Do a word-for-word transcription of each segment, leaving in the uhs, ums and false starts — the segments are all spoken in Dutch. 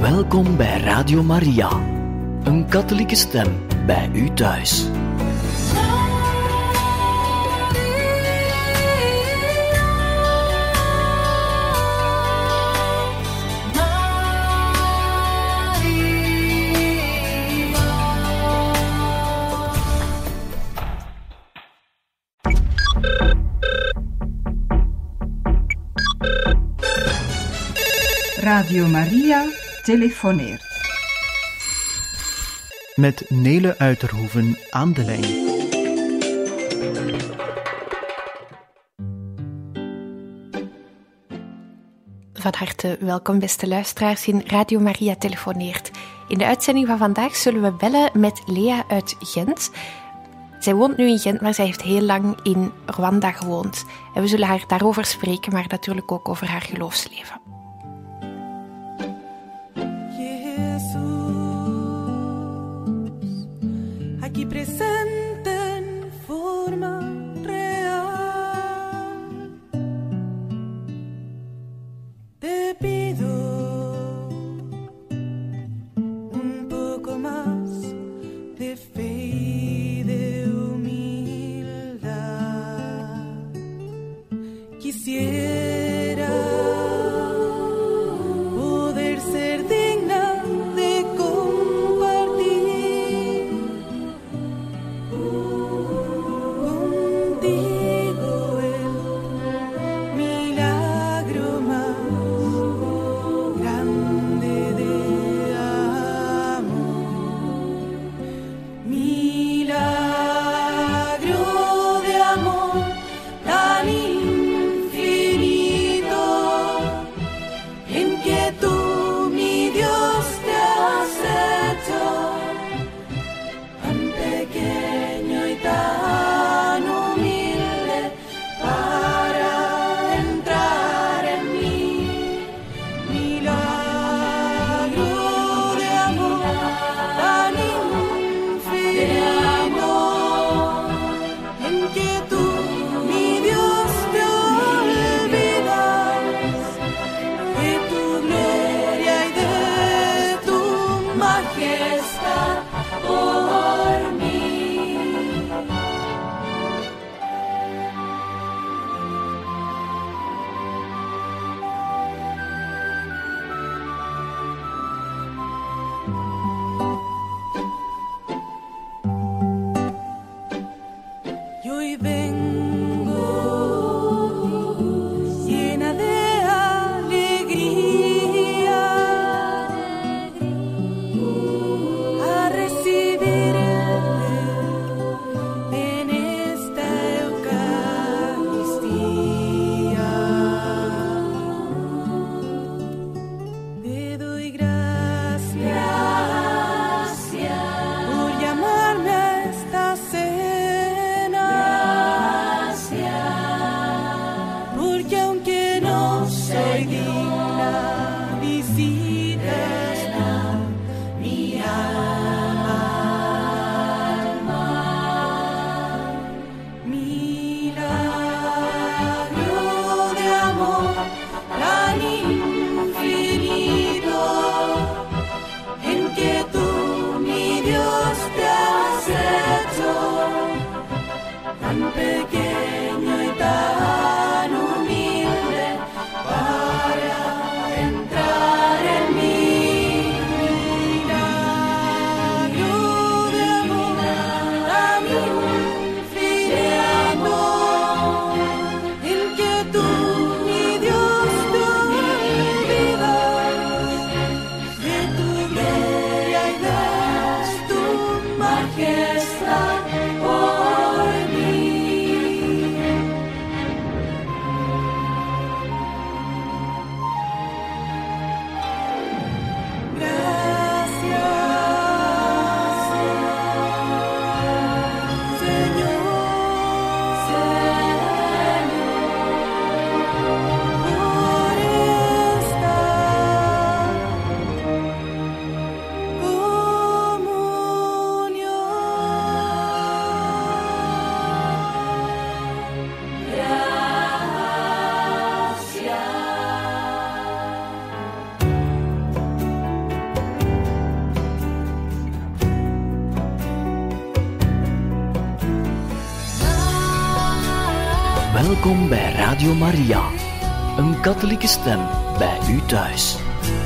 Welkom bij Radio Maria, een katholieke stem bij u thuis. Radio Maria telefoneert. Met Nele Uiterhoeven aan de lijn. Van harte welkom, beste luisteraars, in Radio Maria telefoneert. In de uitzending van vandaag zullen we bellen met Lea uit Gent. Zij woont nu in Gent, maar zij heeft heel lang in Rwanda gewoond. En we zullen haar daarover spreken, maar natuurlijk ook over haar geloofsleven. Aquí presente en forma real, te pido un poco más de fe y de humildad. Quisiera poder ser digna de contigo el milagro más Welkom bij Radio Maria, een katholieke stem bij u thuis.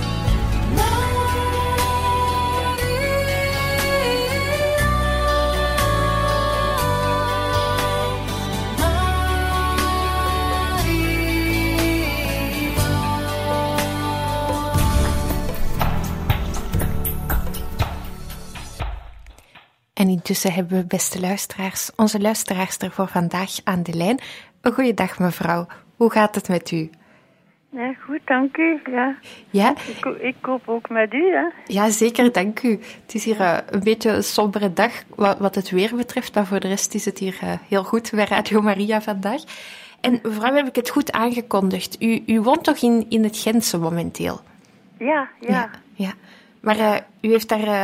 En intussen hebben we, beste luisteraars, onze luisteraars er voor vandaag aan de lijn. Een goeiedag, mevrouw. Hoe gaat het met u? Ja, goed, dank u. Ja. Ja? Ik, ik koop ook met u, hè? Ja, zeker, dank u. Het is hier uh, een beetje een sombere dag wat, wat het weer betreft, maar voor de rest is het hier uh, heel goed bij Radio Maria vandaag. En mevrouw, heb ik het goed aangekondigd? U, u woont toch in, in het Gentse momenteel? Ja, ja. Ja, ja. Maar uh, u heeft daar uh,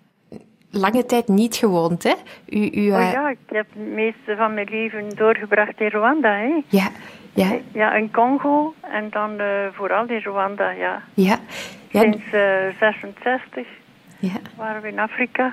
lange tijd niet gewoond, hè? U, u, uh... Oh ja, ik heb het meeste van mijn leven doorgebracht in Rwanda, hè? Ja, ja. Ja, in Congo en dan uh, vooral in Rwanda, ja. Ja. Ja. Sinds uh, zesenzestig Ja. waren we in Afrika.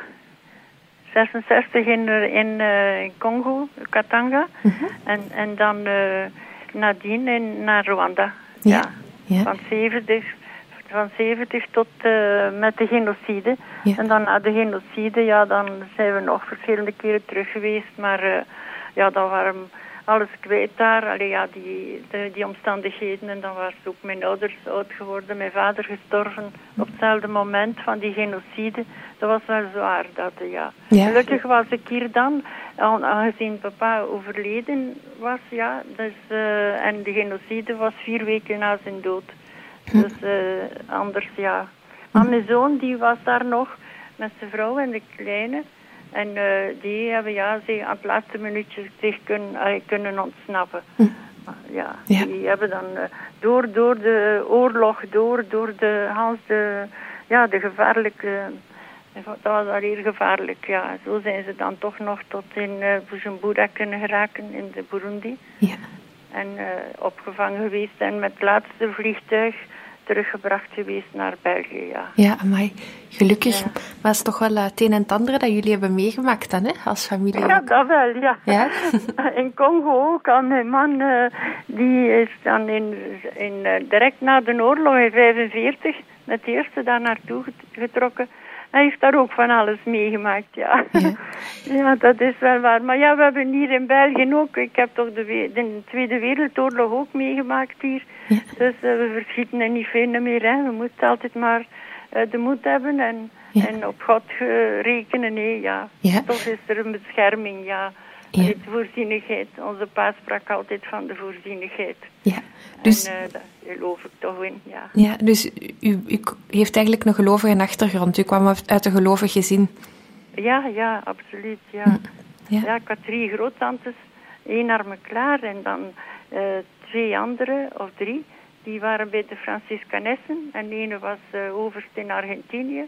zesenzestig in, in, uh, in Congo, Katanga. Mhm. En, en dan uh, nadien in, naar Rwanda. Ja. Ja. Ja. Van zeventig, van zeventig tot uh, met de genocide. Ja. En dan na de genocide, ja, dan zijn we nog verschillende keren terug geweest. Maar uh, ja, dan waren we alles kwijt daar. Allee, ja, die, de, die omstandigheden. En dan waren ook mijn ouders oud geworden. Mijn vader gestorven op hetzelfde moment van die genocide. Dat was wel zwaar, dat, ja. Ja. Gelukkig was ik hier dan, aangezien papa overleden was, ja. Dus, uh, en de genocide was vier weken na zijn dood. Dus uh, anders, ja. Maar mijn zoon, die was daar nog met zijn vrouw en de kleine. En uh, die hebben, ja, ze aan het laatste minuutje zich kunnen, uh, kunnen ontsnappen. Hm. Ja, Ja. die hebben dan uh, door, door de oorlog, door, door de, Hans de, ja, de gevaarlijke, dat was al heel gevaarlijk, ja. Zo zijn ze dan toch nog tot in uh, Bujumbura kunnen geraken, in de Burundi. Ja. En uh, opgevangen geweest en met het laatste vliegtuig teruggebracht geweest naar België, ja. Ja, amai. Gelukkig. Ja. Maar het is toch wel uh, het een en het andere dat jullie hebben meegemaakt dan, hè? Als familie Ja, ook. dat wel, ja. Ja? In Congo ook, al mijn man, uh, die is dan in, in, uh, direct na de oorlog in vijfenveertig met de eerste daar naartoe getrokken. Hij heeft daar ook van alles meegemaakt, ja. Ja. Ja, dat is wel waar. Maar ja, we hebben hier in België ook, ik heb toch de, we- de Tweede Wereldoorlog ook meegemaakt hier. Ja. Dus uh, we verschieten er niet veel meer, hè. We moeten altijd maar uh, de moed hebben en, Ja. en op God uh, rekenen, nee, ja. Ja. Toch is er een bescherming, ja. Ja. De voorzienigheid. Onze pa sprak altijd van de voorzienigheid. Ja. Dus, En uh, daar geloof ik toch in, ja. ja, dus u, u heeft eigenlijk een gelovige achtergrond. U kwam uit een gelovig gezin. Ja, ja, absoluut, ja. Ja. Ja, ik had drie groottantes, één arme klaar en dan uh, twee andere, of drie, die waren bij de Franciscanessen. En de ene was uh, overst in Argentinië.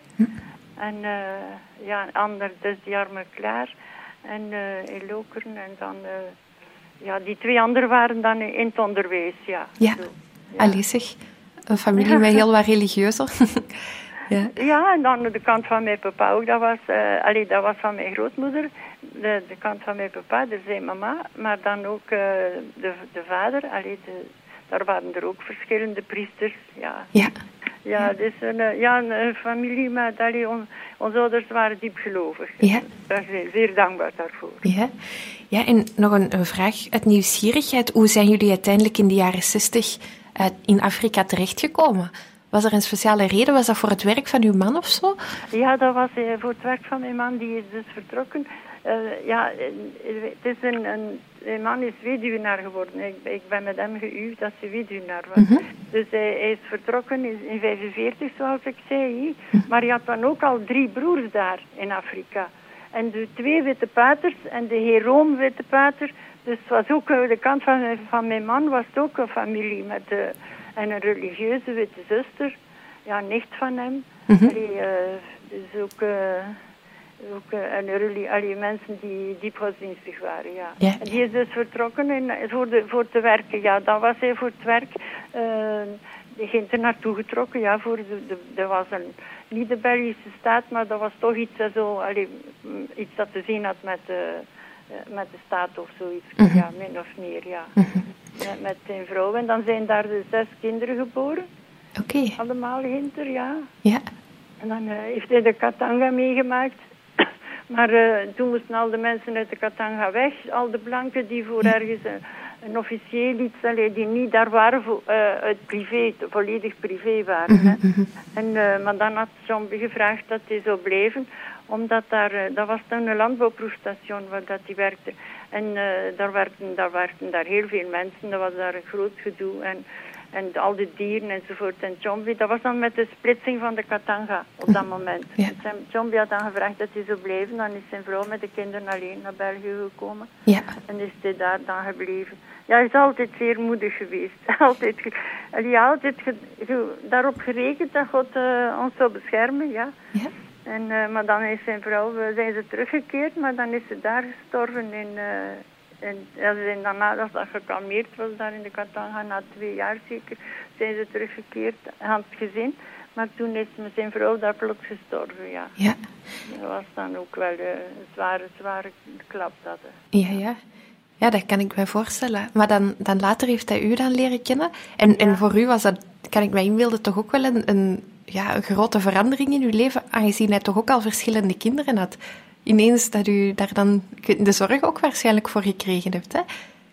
En uh, ja, een ander, dus die arme klaar. En uh, in Lokeren. En dan, uh, ja, die twee anderen waren dan in het onderwijs, ja. Ja. Zo, ja. Allee zeg. Een familie met heel wat religieuzer. Ja. Ja, en dan de kant van mijn papa ook, dat was, uh, allee, dat was van mijn grootmoeder. De, de kant van mijn papa, dus zijn mama. Maar dan ook uh, de, de vader, allee, de, daar waren er ook verschillende priesters, ja. Ja. Ja, dus een, uh, ja, een, een familie, maar allee, on, onze ouders waren diep gelovig. Ja. Daar zijn we zeer dankbaar daarvoor. Ja. Ja, en nog een, een vraag uit nieuwsgierigheid. Hoe zijn jullie uiteindelijk in de jaren zestig uh, in Afrika terechtgekomen? Was er een speciale reden? Was dat voor het werk van uw man of zo? Ja, dat was uh, voor het werk van mijn man, die is dus vertrokken. Uh, ja, uh, het is een, een, mijn man is weduwnaar geworden. Ik, ik ben met hem gehuwd dat ze weduwnaar was. Mhm. Dus hij, hij is vertrokken in, in vijfenveertig, zoals ik zei. Maar hij had dan ook al drie broers daar in Afrika. En de twee witte paters en de heer Room witte pater. Dus het was ook, uh, de kant van, van mijn man was het ook een familie met uh, en een religieuze witte zuster. Ja, een nicht van hem. Mhm. Allee, uh, dus ook... Uh, Ook uh, en reli- allee, mensen die diep godsdienstig waren, ja. Ja. En die is dus vertrokken in, voor, de, voor te werken, ja. Dan was hij voor het werk, uh, die ging er naartoe getrokken, ja. Voor de, de, dat was een, niet de Belgische staat, maar dat was toch iets, uh, zo, allee, iets dat te zien had met, uh, uh, met de staat of zoiets. Mm-hmm. Ja, min of meer, ja. Mm-hmm. met, met zijn vrouw. En dan zijn daar de zes kinderen geboren. Oké. Okay. Allemaal hinter, ja. Ja. En dan uh, heeft hij de Katanga meegemaakt. Maar uh, toen moesten al de mensen uit de Katanga weg. Al de blanken die voor ja. ergens uh, een officieel iets, allee, die niet daar waren, voor, uh, uit privé, volledig privé waren. Mm-hmm. Hè. En, uh, maar dan had John gevraagd dat hij zou blijven, omdat daar, uh, dat was dan een landbouwproefstation waar dat hij werkte. En uh, daar, werkten, daar werkten daar heel veel mensen, dat was daar een groot gedoe. En, En al die dieren enzovoort. En Jombi, dat was dan met de splitsing van de Katanga op dat moment. Ja. Jombi had dan gevraagd dat hij zou blijven. Dan is zijn vrouw met de kinderen alleen naar België gekomen. Ja. En is hij daar dan gebleven. Ja, hij is altijd zeer moedig geweest. altijd ge, hij had altijd ge, ge, daarop gerekend dat God uh, ons zou beschermen, ja. Ja. En, uh, maar dan is zijn vrouw, uh, zijn ze teruggekeerd, maar dan is ze daar gestorven in... Uh, En ja, ze zijn daarna, dat dat gekalmeerd was daar in de Katanga, na twee jaar zeker, zijn ze teruggekeerd aan het gezin. Maar toen is zijn vrouw daar plots gestorven, ja. Ja. Dat was dan ook wel uh, een zware, zware klap. Dat, uh. Ja, ja. Ja, dat kan ik me voorstellen. Maar dan, dan later heeft hij u dan leren kennen. En, ja. en voor u was dat, kan ik me inbeelden, toch ook wel een, een, ja, een grote verandering in uw leven, aangezien hij toch ook al verschillende kinderen had. Ineens dat u daar dan de zorg ook waarschijnlijk voor gekregen hebt, hè?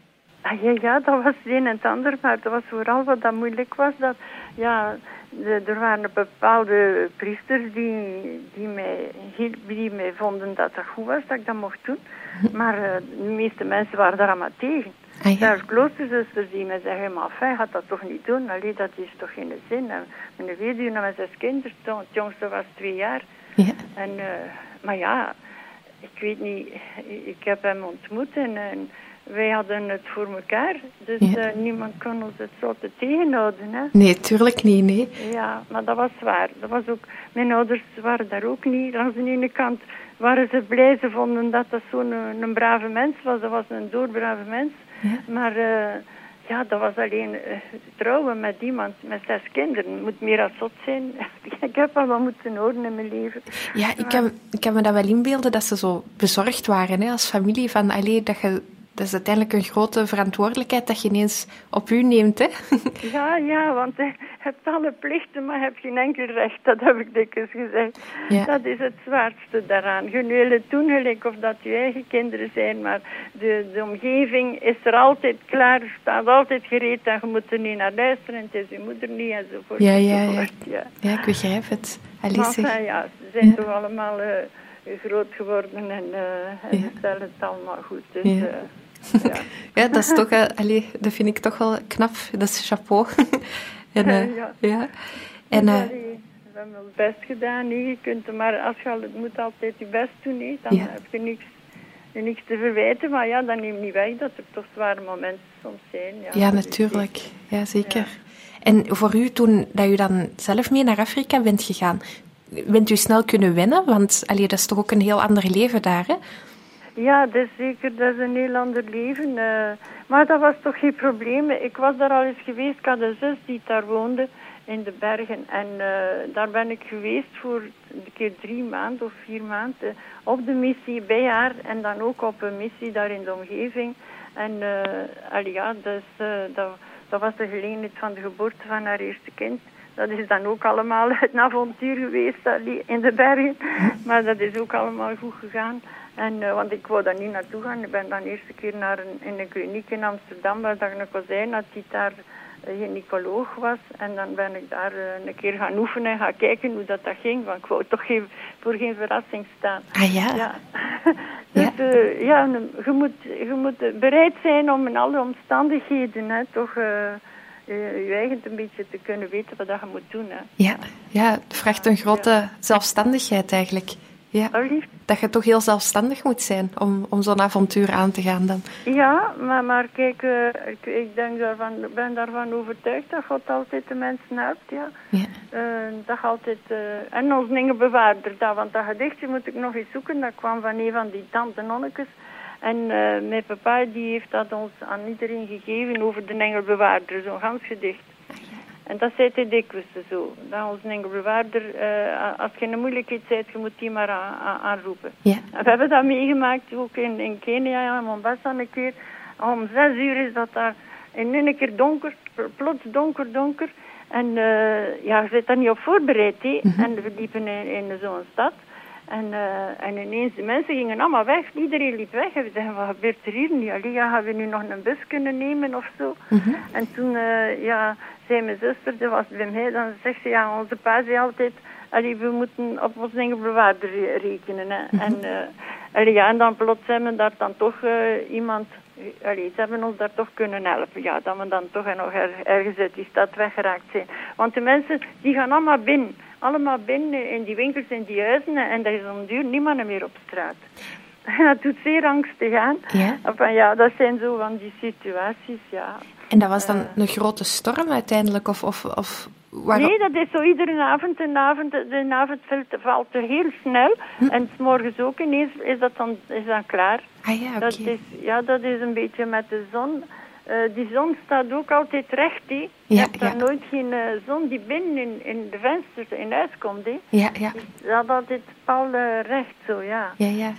Ah, ja, ja, dat was het een en het ander, maar dat was vooral wat dat moeilijk was. Dat, ja, de, er waren bepaalde priesters die, die, mij, die mij vonden dat dat goed was, dat ik dat mocht doen. Maar uh, de meeste mensen waren daar allemaal tegen. Ah, ja. Zelfs kloosterzusters die mij zeggen, maar fijn, gaat dat toch niet doen? Allee, dat is toch geen zin. En mijn weduwe met zes kinderen, het jongste was twee jaar. Ja. En, uh, maar ja... Ik weet niet, ik heb hem ontmoet en, en wij hadden het voor elkaar. Dus ja. uh, niemand kon ons het zo te tegenhouden. Hè? Nee, tuurlijk niet, nee. Ja, maar dat was waar. Dat was ook, mijn ouders waren daar ook niet. Aan de ene kant waren ze blij, ze vonden dat dat zo'n een, een brave mens was. Dat was een doorbrave mens. Ja. Maar uh, ja, dat was alleen uh, trouwen met iemand met zes kinderen. Het moet meer dan zot zijn. Ik heb al wat moeten horen in mijn leven. Ja, ik kan, ik kan me dat wel inbeelden dat ze zo bezorgd waren, hè, als familie. Van, allee, dat, je, dat is uiteindelijk een grote verantwoordelijkheid dat je ineens op u neemt, hè? Ja, ja, want je hebt alle plichten, maar je hebt geen enkel recht. Dat heb ik dikwijls gezegd. Ja. Dat is het zwaarste daaraan. Je wil het doen gelijk of dat je eigen kinderen zijn, maar de, de omgeving is er altijd klaar, staat altijd gereed en je moet er niet naar luisteren en het is je moeder niet enzovoort. Ja, ja, ja. Ja. Ja, ik begrijp het. Alice. Maar ja, ze zijn ja. toch allemaal uh, groot geworden en, uh, en ja. ze stellen het allemaal goed. Dus, ja. Uh, Ja. ja, dat is toch, uh, allee, dat vind ik toch wel knap. Dat is chapeau. en, uh, ja. ja. En, uh, we hebben ons best gedaan. Nee. Je kunt, maar als je al, het moet altijd je best doen. Nee. Dan ja. heb je niks, niks te verwijten. Maar ja, dat neemt niet weg dat er toch zware momenten soms zijn. Ja, ja natuurlijk. Ja, zeker. Ja. En voor u, toen dat u dan zelf mee naar Afrika bent gegaan, bent u snel kunnen wennen? Want allee, dat is toch ook een heel ander leven daar, hè? Ja, dat is zeker. Dat is een heel ander leven. Uh, maar dat was toch geen probleem. Ik was daar al eens geweest. Ik had een zus die daar woonde in de bergen. En uh, daar ben ik geweest voor een keer drie maanden of vier maanden op de missie bij haar. En dan ook op een missie daar in de omgeving. En uh, allee, ja, dus, uh, dat, dat was de gelegenheid van de geboorte van haar eerste kind. Dat is dan ook allemaal een avontuur geweest in de bergen. Maar dat is ook allemaal goed gegaan. En, uh, want ik wou daar niet naartoe gaan. Ik ben dan eerst een keer naar een, in een kliniek in Amsterdam, waar ik een kozijn had die daar uh, gynaecoloog was. En dan ben ik daar uh, een keer gaan oefenen en gaan kijken hoe dat, dat ging. Want ik wou toch geen, voor geen verrassing staan. Ah ja? Ja. Dus ja, uh, ja je, moet, je moet bereid zijn om in alle omstandigheden hè, toch... Uh, Uh, je eigen een beetje te kunnen weten wat dat je moet doen. Hè. Ja, ja, het vraagt een grote ja. zelfstandigheid eigenlijk. Ja. Allief? Dat je toch heel zelfstandig moet zijn om, om zo'n avontuur aan te gaan dan. Ja, maar, maar kijk, uh, ik, ik denk daarvan, ben daarvan overtuigd dat God altijd de mensen helpt. Ja. Ja. Uh, dat altijd, uh, en ons engelbewaarder, dat, want dat gedichtje moet ik nog eens zoeken. Dat kwam van een van die tante nonnekes. En uh, mijn papa die heeft dat ons aan iedereen gegeven over de engelbewaarder, zo'n gans gedicht. En dat zei hij dikwijls zo. Dat onze engelbewaarder, uh, als je in een moeilijkheid bent, je moet die maar aan, aan, aanroepen. Ja. En we hebben dat meegemaakt, ook in, in Kenia, in Mombasa een keer. Om zes uur is dat daar En in een keer donker, plots donker, donker. En uh, ja, je zit daar niet op voorbereid, hè. Mm-hmm. En we liepen in, in zo'n stad. En, uh, en ineens, de mensen gingen allemaal weg. Iedereen liep weg. En we zeiden, wat gebeurt er hier nu? Allee, ja, gaan we nu nog een bus kunnen nemen of zo? Mm-hmm. En toen, uh, ja, zei mijn zuster, dat was bij mij, dan zegt ze, ja, onze pa zei altijd, allee, we moeten op onze eigen bewaarder rekenen. Hè. Mm-hmm. En, uh, allee, ja, en dan plots hebben we daar dan toch uh, iemand... Allee, ze hebben ons daar toch kunnen helpen. Ja, dat we dan toch nog er, ergens uit die stad weggeraakt zijn. Want de mensen, die gaan allemaal binnen. Allemaal binnen in die winkels en die huizen. En er is om duur niemand meer op straat. En dat doet zeer angstig aan. Ja. Enfin, ja, dat zijn zo van die situaties, ja. En dat was dan uh, een grote storm uiteindelijk? Of, of, of waarom? Nee, dat is zo iedere avond. De avond, de avond valt er heel snel. Hm? En 's morgens ook ineens is dat dan, is dan klaar. Ah ja, oké. Dat is, ja, dat is een beetje met de zon. Uh, die zon staat ook altijd recht, hè. Je ja, hebt dan ja. nooit geen uh, zon die binnen in, in de vensters in huis komt, hè. Ja, ja. Dus dat altijd pal uh, recht, zo, ja. Ja, ja.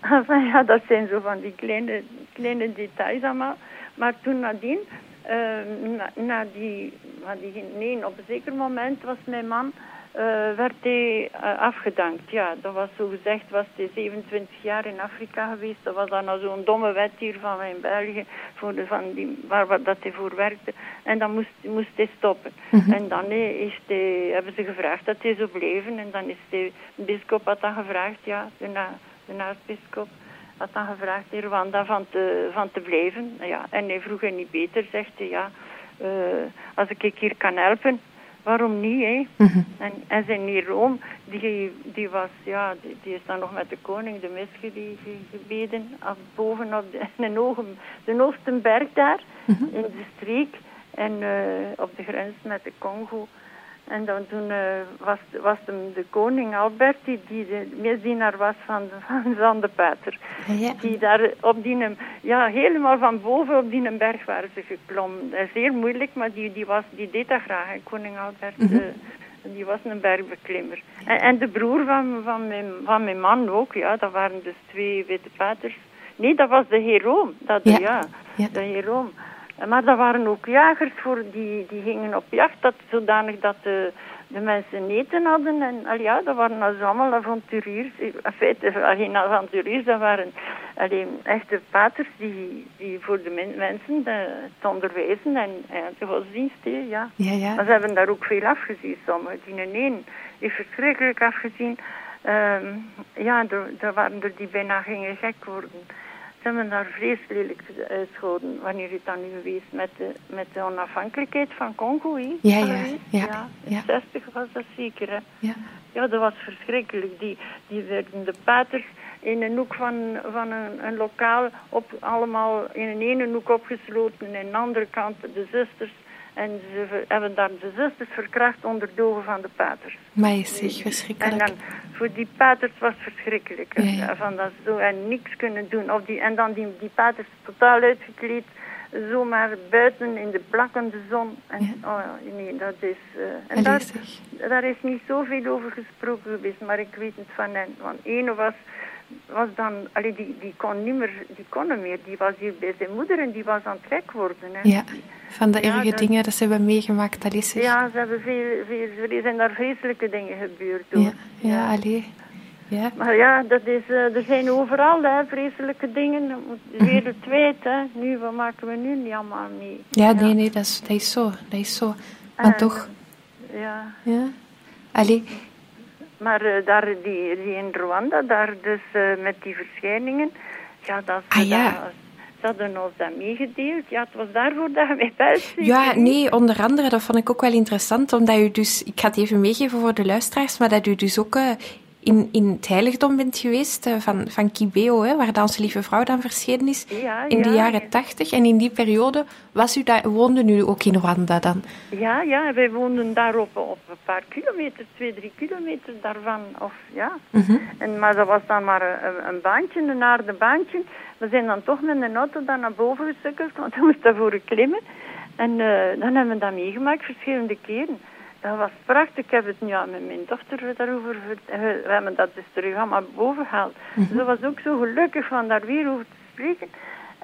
Ja, dat zijn zo van die kleine, kleine details allemaal. Maar toen nadien, uh, na, na die, na die, nee, op een zeker moment was mijn man, uh, werd hij uh, afgedankt. Ja, dat was zo gezegd, was hij zevenentwintig jaar in Afrika geweest. Dat was dan al zo'n domme wet hier van in België, voor de, van die, waar, waar dat hij voor werkte. En dan moest, moest hij stoppen. Mm-hmm. En dan nee, is hij, hebben ze gevraagd dat hij zou blijven. En dan is de bisschop had dan gevraagd, ja, daarna... De aartsbisschop had dan gevraagd in Rwanda van te, van te blijven. Ja, en hij vroeg hij niet beter, zegt hij, ja, uh, als ik hier kan helpen, waarom niet, hè? Mm-hmm. En, en zijn in Rome, die, die was, ja, die, die is dan nog met de koning de mis gebeden, af boven op de, de, hogen, de hoogste berg daar, mm-hmm. in de streek, en uh, op de grens met de Congo. En dan toen uh, was, was hem de koning Albert, die, die de misdienaar was van, van Zandepater. Ja. Die daar op die, ja, helemaal van boven op die berg waren ze geklommen. Dat is zeer moeilijk, maar die, die, was, die deed dat graag, hè, koning Albert. Mm-hmm. Uh, die was een bergbeklimmer. En, en de broer van, van, mijn, van mijn man ook, ja, dat waren dus twee witte paters. Nee, dat was de Heroom. Dat, ja. Ja, ja, de Heroom. Maar dat waren ook jagers voor die, die gingen op jacht, dat, zodanig dat de, de mensen eten hadden. En al ja, dat waren also allemaal avonturiers. In feite, geen avonturiers, dat waren alleen echte paters die, die voor de men, mensen de, te onderwijzen en, en de godsdienst, ja. Ja, ja. Maar ze hebben daar ook veel afgezien, sommigen. Die een heeft verschrikkelijk afgezien. Um, ja, daar waren er die bijna gingen gek worden. Ze hebben daar vreselijk uitgehouden wanneer het dan nu geweest met de, met de onafhankelijkheid van Congo. He, ja, ja, ja, ja. In ja. zestig was dat zeker. Hè. Ja. Ja, dat was verschrikkelijk. Die, die werden de paters in een hoek van, van een, een lokaal op, allemaal in een ene hoek opgesloten en aan de andere kant de zusters. En ze hebben daar de zusters verkracht onder de ogen van de paters. Maar is zich verschrikkelijk. En dan, voor die paters was het verschrikkelijk. Ja, ja. Van dat zo en niks kunnen doen. Of die, en dan die, die paters totaal uitgekleed, zomaar buiten in de blakkende zon. En, ja. Oh, nee, dat is... Uh, en daar, daar is niet zoveel over gesproken geweest, maar ik weet het van hen. Want ene was... was dan, allee, die, die kon niet meer, die kon meer. Die was hier bij zijn moeder en die was aan het gek worden. Hè. Ja, van de erge ja, dat, dingen dat ze hebben meegemaakt, dat is er. Ja, ze hebben veel, veel, er zijn daar vreselijke dingen gebeurd. Hoor. Ja, ja, ja. Allee. Ja. Maar ja, dat is, uh, er zijn overal hè, vreselijke dingen. Wereldwijd, hè. Nu, wat maken we nu niet allemaal mee? Ja, ja. nee, nee, dat is, dat is zo. Dat is zo. Maar uh, toch. Ja. Ja. Allee. Maar uh, daar, die, die in Rwanda, daar dus uh, met die verschijningen, ja, dat ze, ah, ja. dat, ze hadden ons dat meegedeeld. Ja, het was daarvoor dat je mij belt. Ja, nee, onder andere, dat vond ik ook wel interessant, omdat u dus, ik ga het even meegeven voor de luisteraars, maar dat u dus ook uh, in, in het heiligdom bent geweest uh, van, van Kibeo, hè, waar de Onze Lieve Vrouw dan verschenen is, ja, in de ja, jaren tachtig. Ja. En in die periode was u daar, woonde u ook in Rwanda dan? Ja, ja, wij woonden daar op, op een paar kilometer, twee, drie kilometer daarvan. Of, ja. Mm-hmm. En, maar dat was dan maar een, een baantje, een aarde baantje. We zijn dan toch met een auto dan naar boven gesukkeld, want we moesten daarvoor klimmen. En uh, dan hebben we dat meegemaakt, verschillende keren. Dat was prachtig. Ik heb het nu aan met mijn dochter daarover verteld. We hebben dat dus terug allemaal boven gehaald. Mm-hmm. Ze was ook zo gelukkig van daar weer over te spreken.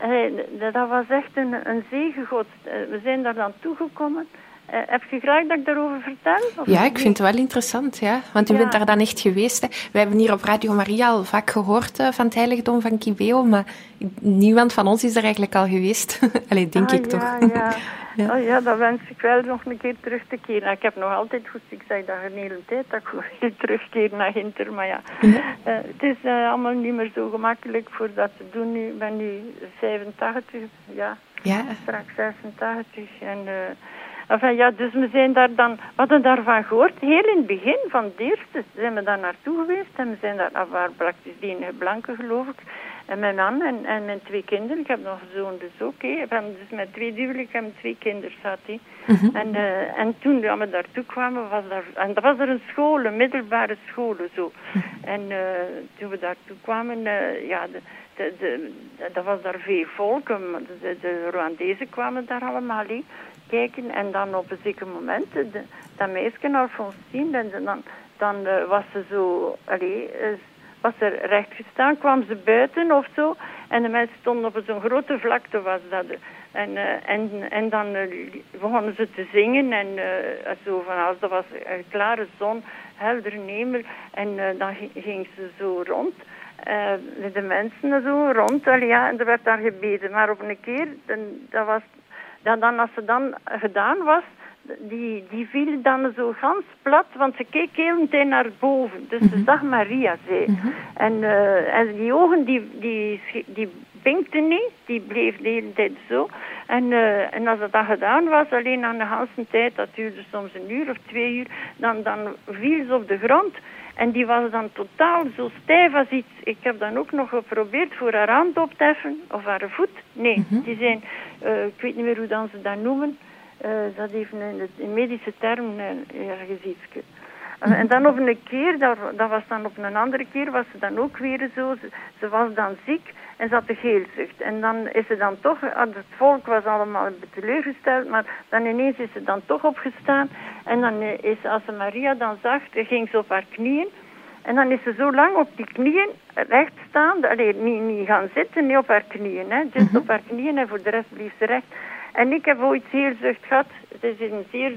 Allee, dat was echt een, een zegengod. We zijn daar dan toegekomen. Uh, heb je graag dat ik daarover vertel? Of ja, ik vind het wel interessant, ja. Want u ja. bent daar dan echt geweest. Hè. We hebben hier op Radio Maria al vaak gehoord uh, van het heiligdom van Kibeo, maar niemand van ons is er eigenlijk al geweest. Allee, denk ah, ik ja, toch. Ja. ja. Oh ja, dat wens ik wel nog een keer terug te keren. Ik heb nog altijd goed, ik zeg dat een hele tijd, dat ik wil terugkeer naar Ginter, maar ja. ja. Uh, het is uh, allemaal niet meer zo gemakkelijk voor dat te doen nu. Ik ben nu vijfentachtig, ja, ja. straks zesentachtig en... Uh, Enfin, ja, dus we zijn daar dan, we hadden daarvan gehoord, heel in het begin van het eerste zijn we daar naartoe geweest en we zijn daar, af waar praktisch de enige blanke geloof ik, en mijn man en, en mijn twee kinderen, ik heb nog een zoon dus ook, he. Ik heb dus met twee duwelijk en twee kinderen zat, he. Mm-hmm. en, uh, en toen ja, we daartoe kwamen, was daar, en dat was er een school, een middelbare school, zo. Mm-hmm. En uh, toen we daartoe kwamen, uh, ja, de, de, de, de, dat was daar veel volk, de, de Rwandezen kwamen daar allemaal, he. Kijken en dan op een zeker moment de, dat meisje Alfonsine en dan, dan uh, was ze zo allee, uh, was er recht gestaan, kwam ze buiten of zo en de mensen stonden op zo'n grote vlakte was dat en, uh, en, en dan uh, begonnen ze te zingen en uh, zo van als dat was een klare zon, heldere hemel en uh, dan ging ze zo rond. Uh, met de mensen zo rond allee, ja, en er werd daar gebeden maar op een keer dan, dat was dat dan, als ze dan gedaan was, die, die viel dan zo gans plat, want ze keek heel een tijd naar boven. Dus mm-hmm. ze zag Maria, zei. Mm-hmm. En, uh, en die ogen, die, die, die pinkten niet, die bleef de hele tijd zo. En, uh, en als dat dan gedaan was, alleen aan de hele tijd, dat duurde soms een uur of twee uur, dan, dan viel ze op de grond. En die was dan totaal zo stijf als iets. Ik heb dan ook nog geprobeerd voor haar hand op te heffen, of haar voet. Nee, mm-hmm. die zijn, uh, ik weet niet meer hoe dan ze dat noemen. Uh, dat heeft een, in medische term uh, ergens iets. Uh, en dan op een keer, dat, dat was dan op een andere keer, was ze dan ook weer zo. Ze, ze was dan ziek en ze had de geelzucht. En dan is ze dan toch, het volk was allemaal teleurgesteld, maar dan ineens is ze dan toch opgestaan. En dan is, als ze Maria dan zag, ging ze op haar knieën. En dan is ze zo lang op die knieën recht staan, allee, niet, niet gaan zitten, niet op haar knieën, hè. Dus mm-hmm. op haar knieën en voor de rest bleef ze recht. En ik heb ooit heelzucht gehad. Het is een zeer,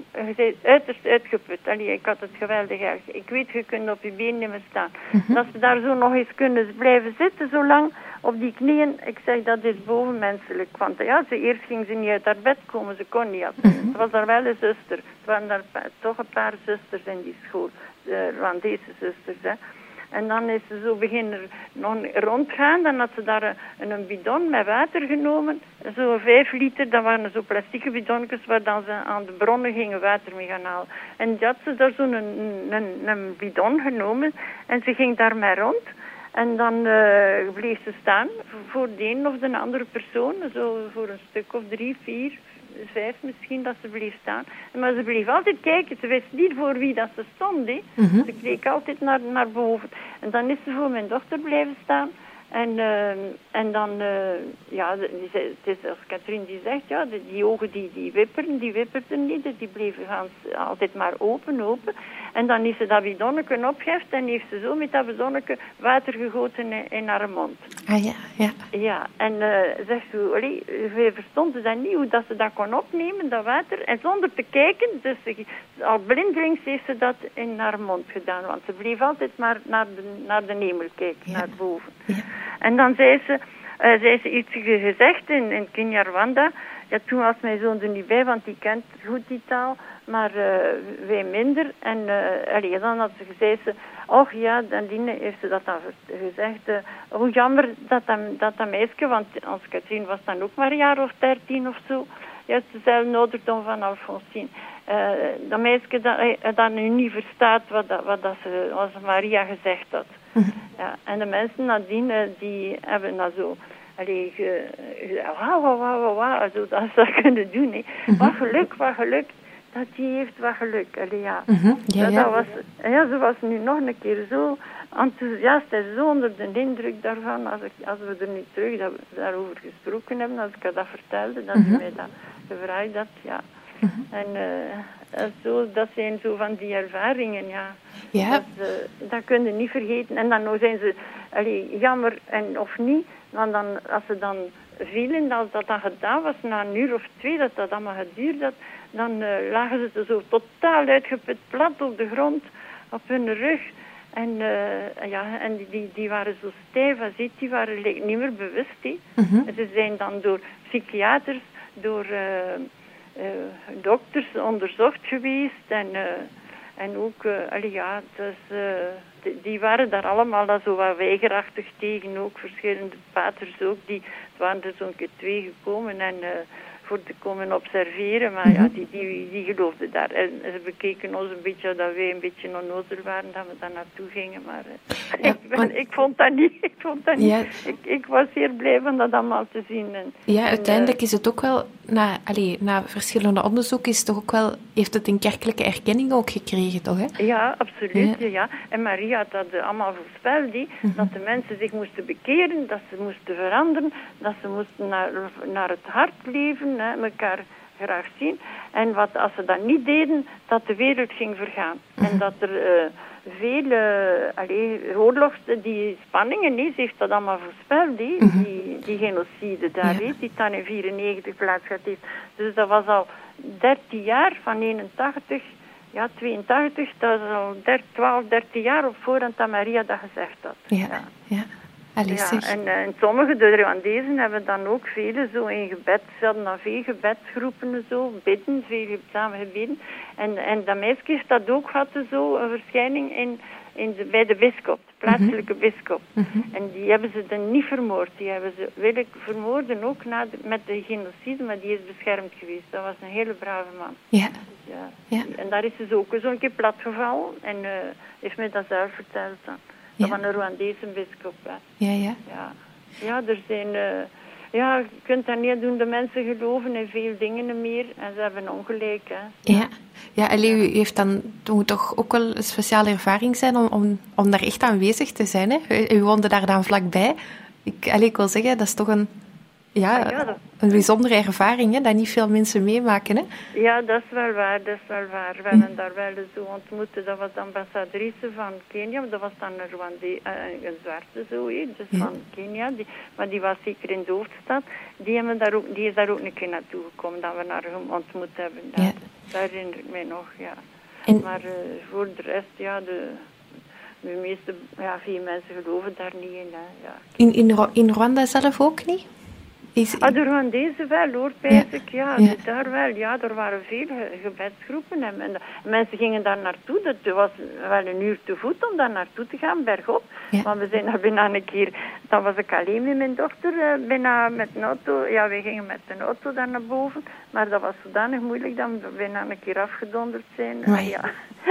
je uiterst uitgeput. Allee, ik had het geweldig erg. Ik weet, je kunt op je been niet meer staan. Mm-hmm. Dat ze daar zo nog eens kunnen blijven zitten, zo lang op die knieën. Ik zeg, dat is bovenmenselijk. Want ja, ze, eerst ging ze niet uit haar bed komen. Ze kon niet. Mm-hmm. Ze was daar wel een zuster. Er waren daar toch een paar zusters in die school. De Rwandese zusters, hè. En dan is ze zo beginnen nog rondgaan. Dan had ze daar een, een bidon met water genomen. Zo vijf liter, dat waren zo plastieke bidonnetjes waar dan ze aan de bronnen gingen water mee gaan halen. En die had ze daar zo'n een, een, een bidon genomen. En ze ging daarmee rond. En dan uh, bleef ze staan voor de een of de andere persoon. Zo voor een stuk of drie, vier, vijf misschien, dat ze bleef staan. Maar ze bleef altijd kijken. Ze wist niet voor wie dat ze stond. Hè. Mm-hmm. Ze keek altijd naar, naar boven. En dan is ze voor mijn dochter blijven staan. En, uh, en dan, uh, ja, die, het is als Katrien die zegt, ja, die, die ogen die, die wipperden, die wipperden niet. Die bleven gaan altijd maar open, open. En dan is ze dat bidonneke opgeheft en heeft ze zo met dat bidonneke water gegoten in, in haar mond. Ah ja, ja. Ja, en uh, zegt ze, allee, wij verstonden dat niet, hoe dat ze dat kon opnemen, dat water. En zonder te kijken, dus ze, al blindelings heeft ze dat in haar mond gedaan. Want ze bleef altijd maar naar de, naar de hemel kijken, ja. Naar boven. Ja. En dan zei ze, uh, zei ze iets gezegd in, in Kinyarwanda. Ja, toen was mijn zoon er niet bij, want die kent goed die taal, maar uh, wij minder. En uh, allee, dan had ze gezegd, ze, och ja, dan heeft ze dat dan gezegd. Uh, hoe jammer dat dat, dat dat meisje, want als Katrien was dan ook maar een jaar of dertien of zo. Juist dezelfde ouderdom van Alfonsine. Uh, dat meisje dat, uh, dat nu niet verstaat wat, dat, wat dat ze, als Maria gezegd had. Mm-hmm. Ja, en de mensen nadien, uh, die hebben dat zo... Allee, ge, ge, wauw, wauw, wauw, wauw, zo dat ze dat kunnen doen. Hè. Mm-hmm. Wat geluk, wat geluk, dat die heeft wat geluk. Allee, ja. Mm-hmm. Ja, ja. Dat was, ja, ze was nu nog een keer zo enthousiast en zo onder de indruk daarvan, als, ik, als we er nu terug dat, daarover gesproken hebben, als ik haar dat vertelde, dat mm-hmm. ze mij dat gevraagd had, ja. Mm-hmm. En uh, zo, dat zijn zo van die ervaringen, ja. Ja. Dat, uh, dat kun je niet vergeten. En dan zijn ze, allee, jammer en of niet, want dan, als ze dan vielen, als dat dan gedaan was, na een uur of twee, dat dat allemaal geduurd had, dan uh, lagen ze zo totaal uitgeput plat op de grond, op hun rug. En, uh, ja, en die, die waren zo stijf als iets, die waren like, niet meer bewust. He. Mm-hmm. Ze zijn dan door psychiaters, door uh, uh, dokters onderzocht geweest. En, uh, en ook, uh, allee, ja, dus, uh, die, die waren daar allemaal al zo wat weigerachtig tegen. Ook verschillende paters ook. Die, het waren er zo'n keer twee gekomen en... Uh, voor te komen observeren, maar mm-hmm. ja, die, die, die geloofden daar. En ze bekeken ons een beetje dat wij een beetje onnozel waren, dat we daar naartoe gingen, maar uh, ja, ik, ben, want... ik vond dat niet. Ik, vond dat ja. niet. Ik, ik was zeer blij van dat allemaal te zien. En, ja, uiteindelijk en, uh, is het ook wel, na, allee, na verschillende onderzoeken, is het toch ook wel, heeft het een kerkelijke erkenning ook gekregen, toch? Hè? Ja, absoluut. Ja. Ja. En Maria had dat uh, allemaal voorspeld, die, mm-hmm. dat de mensen zich moesten bekeren, dat ze moesten veranderen, dat ze moesten naar, naar het hart leven, hè, elkaar graag zien. En wat, als ze dat niet deden, dat de wereld ging vergaan. Mm-hmm. En dat er uh, vele uh, oorlogs, die spanningen, nee, ze heeft dat allemaal voorspeld, die, mm-hmm. die, die genocide daar, ja. die dan in vierennegentig plaats gehad heeft. Dus dat was al dertien jaar, van eenentachtig, ja, tweeëntachtig, dat is al twaalf, dertien jaar op voorhand dat Maria dat gezegd had. Ja, ja. ja. Allee, ja, en, en sommige, de Rwandezen hebben dan ook vele zo in gebed, ze hadden dan veel gebedsgroepen en zo, bidden, veel samen gebeden. En, en dat meisje heeft dat ook gehad, zo, een verschijning in, in de, bij de bischop, de plaatselijke mm-hmm. bischop. Mm-hmm. En die hebben ze dan niet vermoord, die hebben ze willen vermoorden ook na de, met de genocide, maar die is beschermd geweest. Dat was een hele brave man. Ja. Ja. ja. En daar is ze dus ook zo'n keer platgevallen en uh, heeft mij dat zelf verteld dan. Dat ja. van een Rwandese bischop. Hè. Ja, ja. Ja, ja er zijn... Uh, ja, je kunt dat niet doen. De mensen geloven in veel dingen meer. En ze hebben ongelijk, hè. Ja. Ja, allee, u heeft dan... Het moet toch ook wel een speciale ervaring zijn om, om, om daar echt aanwezig te zijn, hè? U, u woonde daar dan vlakbij. Ik, allee, ik wil zeggen, dat is toch een... Ja, ah, ja dat... een bijzondere ervaring, hè, dat niet veel mensen meemaken. Hè? Ja, dat is wel waar, dat is wel waar. We hebben daar wel zo ontmoet, dat was de ambassadrice van Kenia, dat was dan een, Rwande, uh, een zwarte zo, he, dus ja. van Kenia, die, maar die was zeker in de hoofdstad. Die, hebben daar ook, die is daar ook een keer naartoe gekomen, dat we haar ontmoet hebben. Dat, ja. dat herinner ik mij nog, ja. En... Maar uh, voor de rest, ja, de... de meeste, ja, veel mensen geloven daar niet in, hè, ja. In, in, in Rwanda zelf ook niet? Is... Ah, de Rwandezen wel, hoor, pijs ik. Ja, ja, ja. daar wel. Ja, er waren veel gebedsgroepen. En, en mensen gingen daar naartoe. Dat was wel een uur te voet om daar naartoe te gaan, bergop. Ja. Maar we zijn daar bijna een keer... Dan was ik alleen met mijn dochter, uh, bijna met een auto. Ja, we gingen met een auto daar naar boven. Maar dat was zodanig moeilijk dat we bijna een keer afgedonderd zijn. Uh, ja.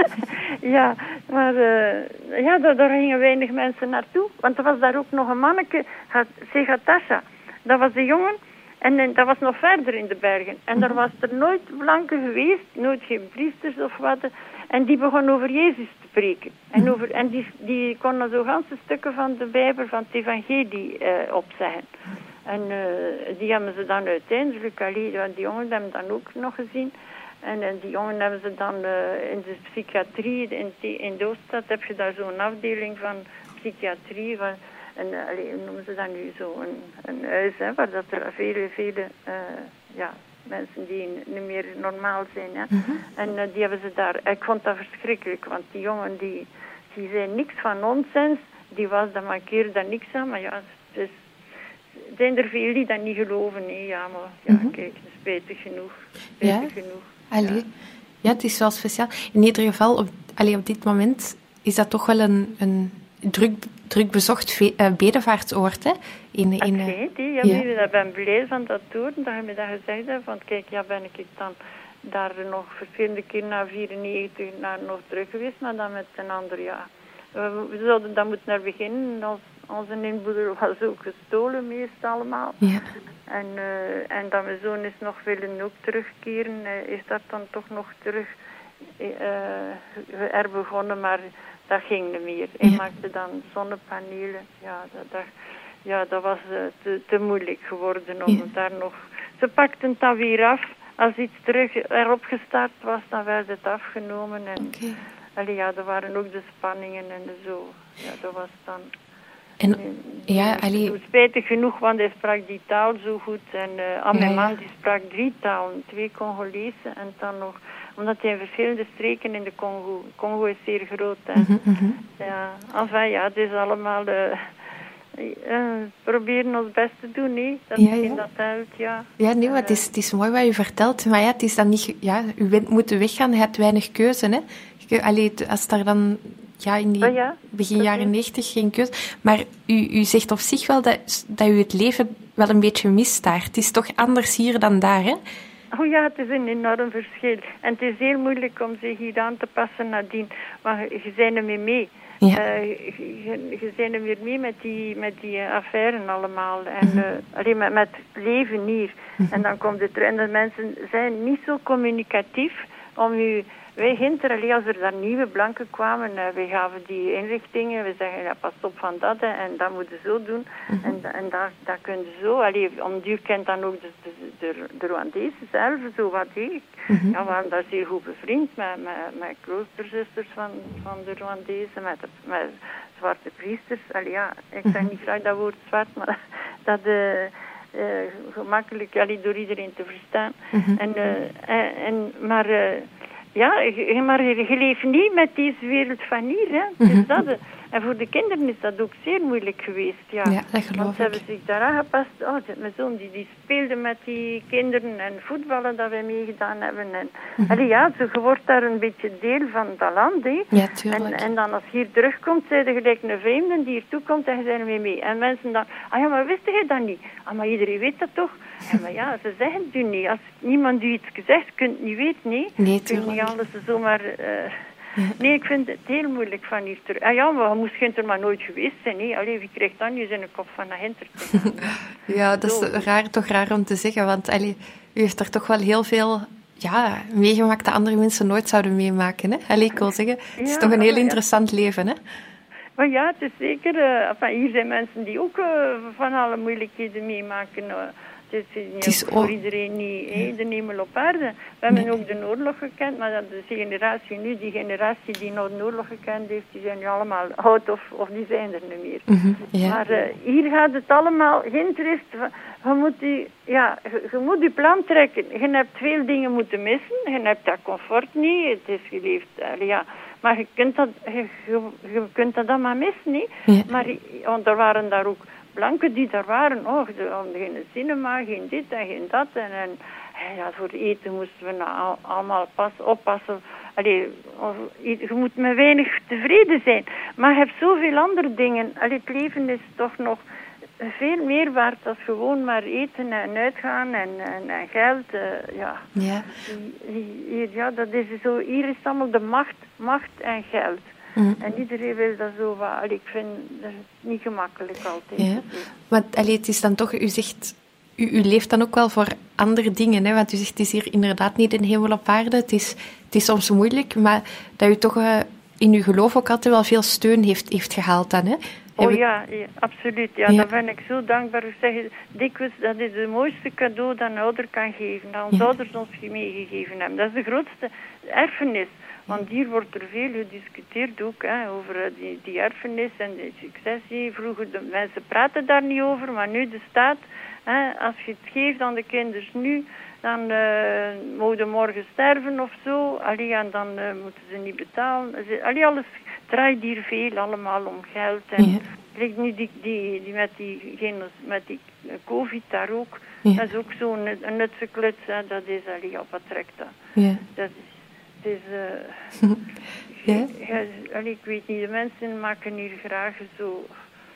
ja, maar uh, ja, daar, daar gingen weinig mensen naartoe. Want er was daar ook nog een manneke, Segatasha. Dat was de jongen en, en dat was nog verder in de bergen. En daar was er nooit blanke geweest, nooit geen priesters of wat. En die begon over Jezus te preken. En, over, en die, die konden zo ganse stukken van de Bijbel, van het evangelie uh, opzeggen. En uh, die hebben ze dan uiteindelijk, allee, die jongen hebben dan ook nog gezien. En, en die jongen hebben ze dan uh, in de psychiatrie, in, in de Ooststad heb je daar zo'n afdeling van psychiatrie... Van, en allee, hoe noemen ze dat nu zo, een, een huis, hè, waar dat er vele, vele uh, ja, mensen die niet meer normaal zijn. Hè. Mm-hmm. En uh, die hebben ze daar, ik vond dat verschrikkelijk, want die jongen die, die zei niks van nonsens, die was, dat mankeerde daar niks aan, maar ja, dus, zijn er veel die dat niet geloven, nee, ja, maar ja, mm-hmm. kijk, dat is spijtig genoeg, spijtig ja? genoeg. Allee. Ja. ja, het is wel speciaal. In ieder geval, op, allee, op dit moment is dat toch wel een... een druk, druk bezocht ve- uh, bedevaartsoord, hè? In, in, uh, Oké, die, ja, ja. Ik ben blij van dat horen, dat je me dat gezegd hebt. Want kijk, ja, ben ik dan daar nog verschillende keer na vierennegentig naar nog terug geweest, maar dan met een ander, ja. We, we zouden dan moeten naar beginnen. Als, onze inboedel was ook gestolen, meestal allemaal. Ja. En, uh, en dat mijn zoon is nog willen ook terugkeren, uh, is dat dan toch nog terug uh, herbegonnen, maar... Dat ging niet meer. Hij ja. maakte dan zonnepanelen. Ja, dat, dat, ja, dat was uh, te, te moeilijk geworden om ja. daar nog... Ze pakten het dan weer af. Als iets terug erop gestart was, dan werd het afgenomen. En, okay. allee, ja, er waren ook de spanningen en zo. Ja, dat was dan... En, ja, uh, allee... Spijtig genoeg, want hij sprak die taal zo goed. En uh, aan mijn ja, ja. man die sprak drie talen, twee Congolese en dan nog... Omdat hij in verschillende streken in de Congo... Congo is zeer groot. Hè. Mm-hmm, mm-hmm. Ja, enfin ja, het is allemaal... Uh, uh, proberen ons best te doen, hè. Dat ja, ja. ja. dat helpt, ja. Ja, nee, maar het is, het is mooi wat u vertelt. Maar ja, het is dan niet... Ja, u bent moeten weggaan, je hebt weinig keuze, hè. Je, allee, als daar dan... Ja, in die oh ja, begin jaren negentig geen keuze. Maar u, u zegt op zich wel dat, dat u het leven wel een beetje mist daar. Het is toch anders hier dan daar, hè? Oh ja, het is een enorm verschil. En het is heel moeilijk om zich hier aan te passen nadien. Maar je, je bent er mee mee. Ja. Uh, je, je bent er weer mee met die, met die uh, affaires allemaal. En mm-hmm. uh, alleen met, met het leven hier. Mm-hmm. En dan komt het terug. En de mensen zijn niet zo communicatief om u... Wij hinterallee, als er dan nieuwe blanken kwamen, uh, wij gaven die inrichtingen, we zeggen, ja, pas op van dat, hè, en dat moeten ze zo doen, mm-hmm. en, en dat, dat kunnen ze zo. Allee, om duur kent dan ook de, de, de, de Rwandezen zelf, zo wat ik. Mm-hmm. Ja, we waren daar zeer goed bevriend met, met, met kloosterzusters van, van de Rwandezen, met, de, met zwarte priesters. Allee, ja, ik zeg niet graag dat woord zwart, maar dat... Uh, Uh, gemakkelijk allee, door iedereen te verstaan. Mm-hmm. En, uh, en, maar... Uh, Ja, maar je leeft niet met deze wereld van hier, hè. Mm-hmm. Dus dat, en voor de kinderen is dat ook zeer moeilijk geweest, ja. Ja, dat geloof Want ze hebben zich daar aangepast. Oh, mijn zoon die, die speelde met die kinderen en voetballen dat wij meegedaan hebben. En, mm-hmm. allee, ja, zo, je wordt daar een beetje deel van dat land, hè. Ja, tuurlijk. En, en dan als je hier terugkomt, zijn je gelijk een vreemde die hier toe komt en je bent ermee mee. En mensen dan, ah ja, maar wist je dat niet? Ah, maar iedereen weet dat toch? Ja, maar ja, ze zeggen het u niet. Als niemand u iets gezegd, kunt het niet weten, nee. Nee, je kunt niet alles zomaar... Uh, ja. Nee, ik vind het heel moeilijk van hier terug. Ah ja, maar je moest Ginter maar nooit geweest zijn, nee. Allee, wie krijgt dan nu zijn kop van naar Ginter te gaan? Ja, dat is raar, toch raar om te zeggen, want allee, u heeft er toch wel heel veel... Ja, meegemaakt dat andere mensen nooit zouden meemaken, hè? Allee, ik wil zeggen, het is ja, toch een heel interessant ja. leven, hè? Maar ja, het is zeker... Uh, enfin, hier zijn mensen die ook uh, van alle moeilijkheden meemaken. Uh, het is, uh, het is voor ook... iedereen niet ja. hey, de hemel op aarde. We hebben nee. ook de oorlog gekend, maar dat de generatie nu, die generatie die nou de oorlog gekend heeft, die zijn nu allemaal oud of, of die zijn er niet meer. Mm-hmm, ja. Maar uh, hier gaat het allemaal... Ginter is... Je moet, die, ja, je, je moet je plan trekken. Je hebt veel dingen moeten missen. Je hebt dat comfort niet. Het is geleefd... Uh, ja. Maar je kunt dat, je, je, je kunt dat allemaal missen, niet? Ja. Maar want er waren daar ook blanken die daar waren. Oh, geen cinema, geen dit en geen dat. En, en ja, voor eten moesten we nou allemaal pas, oppassen. Allee, je moet met weinig tevreden zijn. Maar je hebt zoveel andere dingen. Allee, het leven is toch nog veel meer waard dan gewoon maar eten en uitgaan en, en, en geld. Uh, ja. Ja. Hier, ja, dat is zo, hier is allemaal de macht, macht en geld. Mm. En iedereen wil dat zo wat. Allee, ik vind dat niet gemakkelijk altijd. Ja. Maar allee, het is dan toch, u zegt, u, u leeft dan ook wel voor andere dingen, hè? Want u zegt, het is hier inderdaad niet een hemel op aarde. Het is, het is soms moeilijk, maar dat u toch uh, in uw geloof ook altijd wel veel steun heeft, heeft gehaald dan, hè? Oh ja, ja, absoluut. Ja, ja. Daar ben ik zo dankbaar. Ik zeg dikwijls, dat is het mooiste cadeau dat een ouder kan geven. Dat onze ja. ouders ons meegegeven hebben. Dat is de grootste erfenis. Want hier wordt er veel gediscuteerd ook hè, over die, die erfenis en de successie. Vroeger, de mensen praten daar niet over, maar nu de staat. Hè, als je het geeft aan de kinderen nu, dan uh, mogen morgen sterven of zo. Allee, en dan uh, moeten ze niet betalen. Allee, alles draait hier veel allemaal om geld. En ja. Kijk nu die, die, die met die, met die COVID daar ook. Ja. Dat is ook zo'n een nutse kluts. Hè. Dat is allee, op wat trekt dat. Ja. Dat is... Het is, uh, ja? ja, allee, ik weet niet, de mensen maken hier graag zo...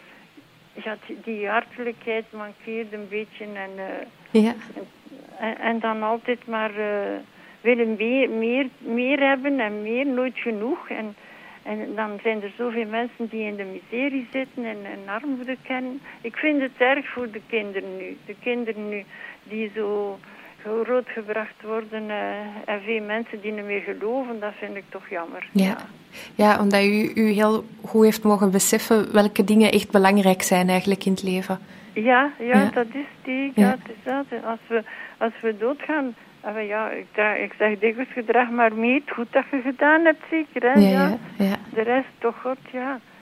Ja, die hartelijkheid mankeert een beetje en... Uh, ja. En, en dan altijd maar uh, willen meer, meer, meer hebben en meer, nooit genoeg. En, en dan zijn er zoveel mensen die in de miserie zitten en, en armoede kennen. Ik vind het erg voor de kinderen nu. De kinderen nu die zo grootgebracht worden uh, en veel mensen die niet meer geloven, dat vind ik toch jammer. Ja, ja. ja omdat u, u heel goed heeft mogen beseffen welke dingen echt belangrijk zijn eigenlijk in het leven. Ja, ja, ja. dat is die. Ja. Dat is dat. Als we, als we doodgaan, ja, ik, draag, ik zeg dikwijls, je draagt maar mee het goed dat je gedaan hebt, zeker. Hè? Ja, ja. Ja, ja. De rest toch God, ja.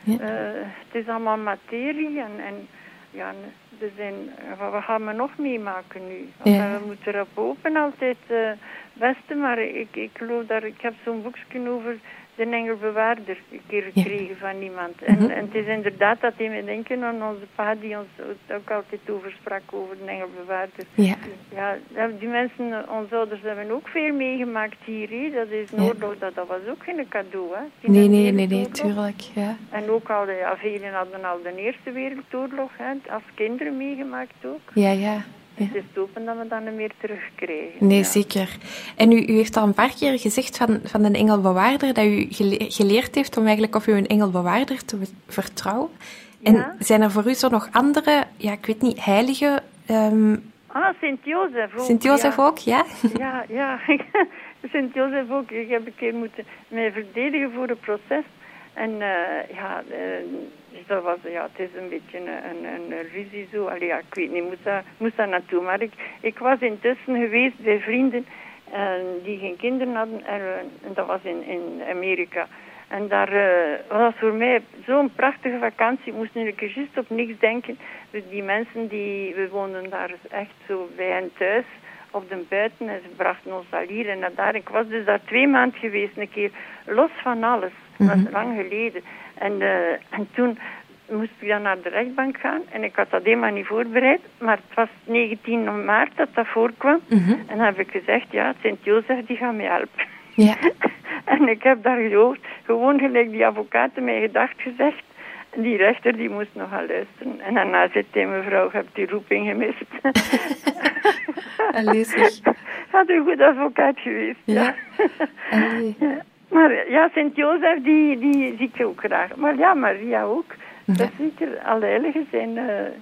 Ja. Uh, het is allemaal materie en, en ja, er zijn, wat gaan we nog meemaken nu? Ja. We moeten erop hopen altijd het uh, beste, maar ik, ik geloof dat ik heb zo'n boekje over de engelbewaarder een keer gekregen ja. van iemand. En, mm-hmm. en het is inderdaad dat hij me denken aan onze pa die ons ook altijd over sprak over de engelbewaarder. Ja. Ja, die mensen, onze ouders hebben ook veel meegemaakt hier. He. Dat is een oorlog, ja. dat, dat was ook geen cadeau. Hè. Die nee, nee, nee, nee, tuurlijk. Ja. En ook al, ja, velen hadden al de Eerste Wereldoorlog, hè, als kinderen meegemaakt ook. Ja, ja. Ja. Het is te hopen dat we dat niet meer terugkrijgen. Nee, ja. zeker. En u, u heeft al een paar keer gezegd van, van een engelbewaarder dat u gele- geleerd heeft om eigenlijk op uw engelbewaarder te vertrouwen. En ja. zijn er voor u zo nog andere, ja, ik weet niet, heilige... Um... Ah, Sint-Jozef ook. Sint-Jozef ja. ook, ja? Ja, ja. Sint-Jozef ook. Ik heb een keer moeten mij verdedigen voor een proces. En uh, ja... Uh, Dus dat was, ja, het is een beetje een, een, een ruzie zo. Allee, ja, ik weet niet, moest daar, moest daar naartoe. Maar ik, ik was intussen geweest bij vrienden uh, die geen kinderen hadden. En, uh, en dat was in, in Amerika. En daar uh, was voor mij zo'n prachtige vakantie. Ik moest nu een keer juist op niks denken. Dus die mensen, die, we woonden daar echt zo bij hen thuis. Op de buiten. En ze brachten ons al hier en naar daar. Ik was dus daar twee maanden geweest. Een keer los van alles. Dat was mm-hmm. lang geleden. En, uh, en toen moest ik dan naar de rechtbank gaan. En ik had dat helemaal niet voorbereid. Maar het was negentien maart dat dat voorkwam. Mm-hmm. En dan heb ik gezegd, ja, Sint-Jozef die gaat mij helpen. Ja. En ik heb daar gehoord, gewoon gelijk die advocaat mij gedacht gezegd. En die rechter die moest nogal luisteren. En daarna zei hij, mevrouw, je hebt die roeping gemist. Allee, zeg. Had een goed advocaat geweest, ja. Allee. Ja. Maar ja, Sint-Jozef, die, die zie ik ook graag. Maar ja, Maria ook. Ja. Dat zeker, alle heiligen zijn, uh,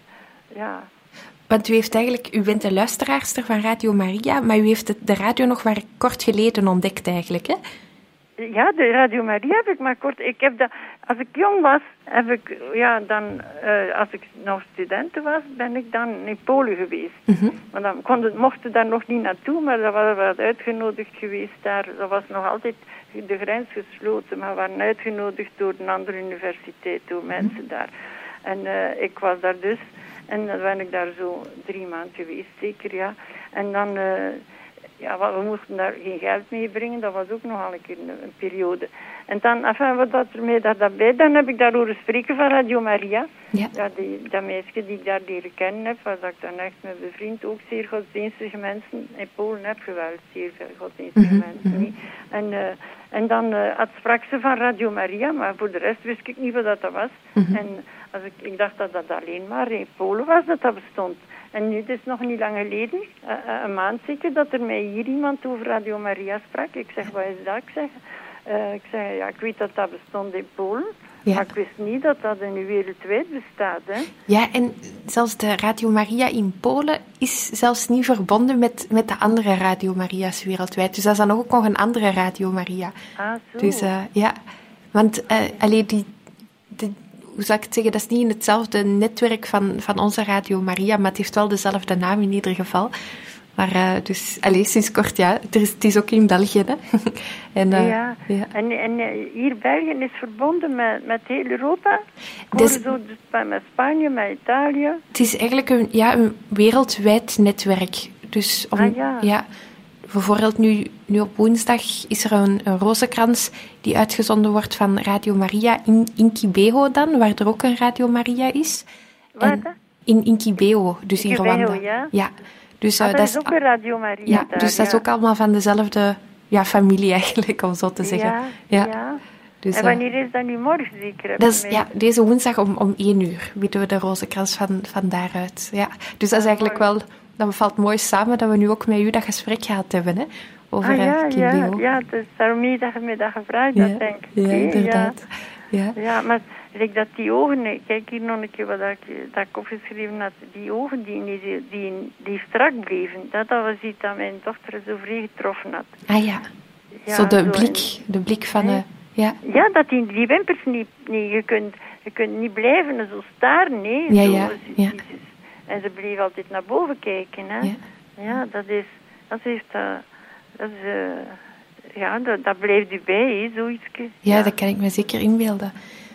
ja... Want u heeft eigenlijk, u bent de luisteraarster van Radio Maria, maar u heeft de radio nog maar kort geleden ontdekt eigenlijk, hè? Ja, de Radio Maria heb ik maar kort... Ik heb dat, als ik jong was, heb ik... Ja, dan... Uh, als ik nog studenten was, ben ik dan in Polen geweest. Mm-hmm. Maar dan konden, mochten daar nog niet naartoe, maar dat was wat uitgenodigd geweest daar. Dat was nog altijd de grens gesloten, maar we waren uitgenodigd door een andere universiteit, door mensen mm-hmm. daar. En uh, ik was daar dus... En dan ben ik daar zo drie maanden geweest, zeker, ja. En dan... Uh, Ja, we moesten daar geen geld meebrengen, dat was ook nogal een keer een, een periode. En dan, enfin, wat dat er mij daar, daarbij, dan heb ik daar horen spreken van Radio Maria. Ja. Ja, die, dat meisje die ik daar leren kennen heb, was dat ik dan echt met bevriend, ook zeer godsdienstige mensen. In Polen heb je wel zeer veel godsdienstige mm-hmm. mensen, niet? En, uh, en dan uh, had sprak ze van Radio Maria, maar voor de rest wist ik niet wat dat was. Mm-hmm. En als ik, ik dacht dat dat alleen maar in Polen was dat dat bestond. En nu, het is nog niet lang geleden, uh, uh, een maand zeker, dat er mij hier iemand over Radio Maria sprak. Ik zeg, wat is dat? Ik zeg, uh, ik zeg ja, ik weet dat dat bestond in Polen, ja. maar ik wist niet dat dat nu wereldwijd bestaat. Hè. Ja, en zelfs de Radio Maria in Polen is zelfs niet verbonden met, met de andere Radio Maria's wereldwijd. Dus dat is dan ook nog een andere Radio Maria. Ah, zo. Dus uh, ja, want uh, allee, die... die hoe zou ik het zeggen, dat is niet in hetzelfde netwerk van, van onze Radio Maria, maar het heeft wel dezelfde naam in ieder geval. Maar uh, dus, allez, sinds kort, ja, er is, het is ook in België, hè. en, uh, ja, ja, en, en hier België is verbonden met, met heel Europa? Dus, zo, dus met Spanje, met Italië? Het is eigenlijk een, ja, een wereldwijd netwerk. Dus om, ah, ja. ja, bijvoorbeeld nu, nu op woensdag is er een, een rozenkrans die uitgezonden wordt van Radio Maria in Inkibeo dan, waar er ook een Radio Maria is. Waar? En in Inkibeo, dus in Rwanda. Ja. ja. Dus, ah, uh, dat, dat is ook een Radio Maria ja, daar, dus dat ja. is ook allemaal van dezelfde ja, familie eigenlijk, om zo te zeggen. Ja, ja. ja. Dus, en wanneer is dat nu morgen zeker? Dat is, ja, deze woensdag om, om één uur bieden we de rozenkrans van, van daaruit. Ja. Dus dat is eigenlijk wel... Dat valt mooi samen dat we nu ook met u dat gesprek gehad hebben, hè? Over ah, ja, uh, ja, ja, dus daarom dat je me dat gevraagd ja, had, denk ik. Ja, inderdaad. Ja, ja. ja maar like dat die ogen, kijk hier nog een keer wat ik, dat ik opgeschreven had, die ogen die, die, die, die strak bleven, dat, dat was iets dat mijn dochter zo vrij getroffen had. Ah ja, ja zo de zo blik, en, de blik van... Uh, ja. ja, dat die, die wimpers niet, niet je, kunt, je kunt niet blijven zo staren, nee. Ja, zo, ja, ja. En ze bleef altijd naar boven kijken, hè. Ja, ja dat is... Dat heeft... Uh, dat is... Uh, ja, dat, dat blijft u bij, hè, zoiets. Ja, ja, dat kan ik me zeker inbeelden.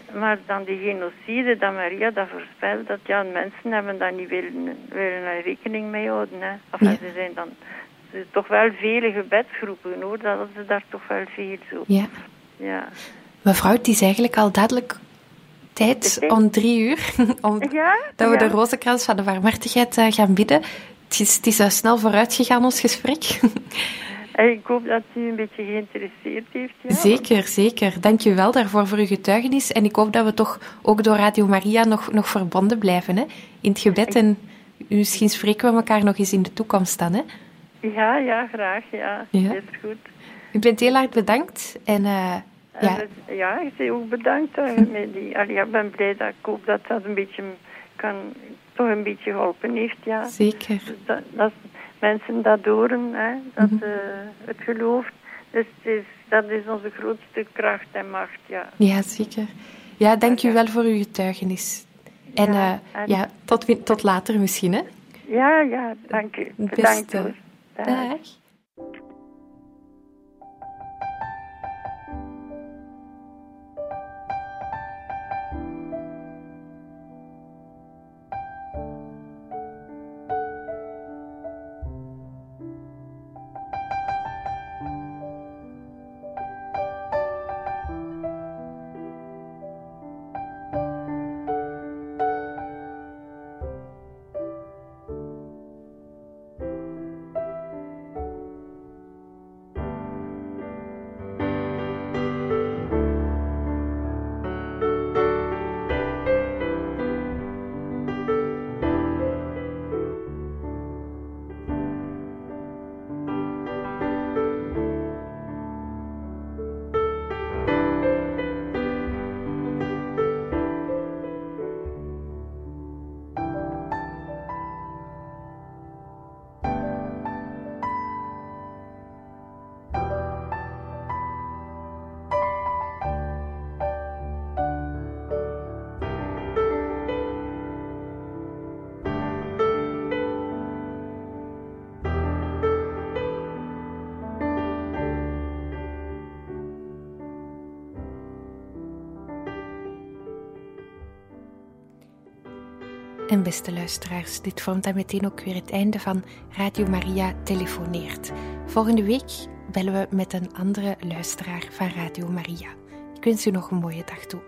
maar dan die genocide, dat Maria dat voorspelt, dat ja, mensen hebben daar niet willen, willen rekening mee houden. Hè. Of Ja. ze zijn dan er zijn toch wel vele gebedsgroepen, hoor. Dat hadden ze daar toch wel veel zo. Ja. Ja. Mevrouw, het is eigenlijk al dadelijk tijd Oké. om drie uur om, Ja? dat we Ja. de rozenkrans van de barmhartigheid uh, gaan bidden. Het is, het is uh, snel vooruit gegaan, ons gesprek. En ik hoop dat u een beetje geïnteresseerd heeft. Ja. Zeker, zeker. Dank u wel daarvoor voor uw getuigenis. En ik hoop dat we toch ook door Radio Maria nog, nog verbonden blijven. Hè? In het gebed. En misschien spreken we elkaar nog eens in de toekomst dan. Hè? Ja, ja, graag. Ja, Ja. dat is goed. U bent heel hard bedankt. En uh, En ja, het- ja, ik zeg ook bedankt. Hè, met die, allee, ja, ik ben blij dat ik hoop dat dat een beetje kan, toch een beetje geholpen heeft. Ja. zeker. Dat, dat mensen dat horen, hè, dat Mhm. eh, het gelooft. Dus het is, dat is onze grootste kracht en macht. Ja. Ja, zeker. Ja, dank u wel voor uw getuigenis. En Ja, uh, en- ja, tot, wi- tot later misschien. Hè? Ja, ja, dank u. Het Bedankt beste. hoor. Dag. Dag. En beste luisteraars, dit vormt dan meteen ook weer het einde van Radio Maria Telefoneert. Volgende week bellen we met een andere luisteraar van Radio Maria. Ik wens u nog een mooie dag toe.